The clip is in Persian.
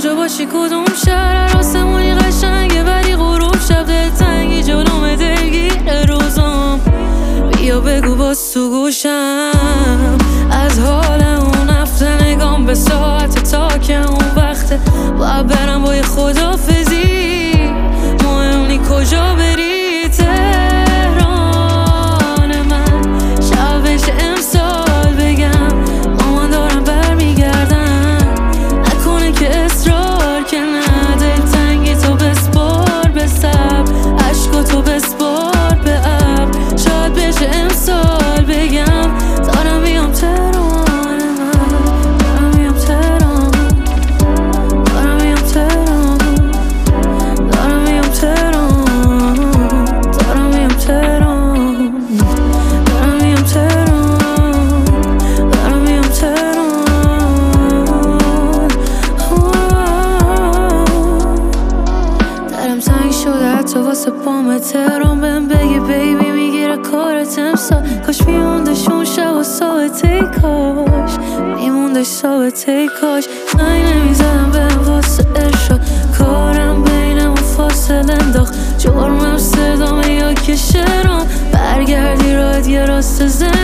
کجا باشی کدوم شهر آسمونی قشنگه ولی غروب شب دلتنگی جلوم دلگیر روزم بیا بگو باز تو گوشم از حال اون هفته نگام به ساعت تا که اون وقته باید برم با یه خدافزی مهم نی کجا بری تهران من شبش امسال بگم مامان دارم برمیگردم نکنه که اصرار که نه دلتنگی تو بسپار به سب عشق تو بسپار به ابر شاید بشه امسال بگم دارم میام تهران من دارم میام تهران دارم میام تهران دارم میام تهران دارم میام تهران دارم میام تهران دارم میام تهران درم تنگ شده حتی واسه پام تهران بهم بگی بیبی میگیره کارت امسال کاش میموندش اون شب و ثابته کاش میموندش ثابته کاش زنگ نمیزدم بهم واسه ارشاد کارم بینمون فاصله انداخت جرمم صدامه یا که شعرام برگردی راحت یه راست زن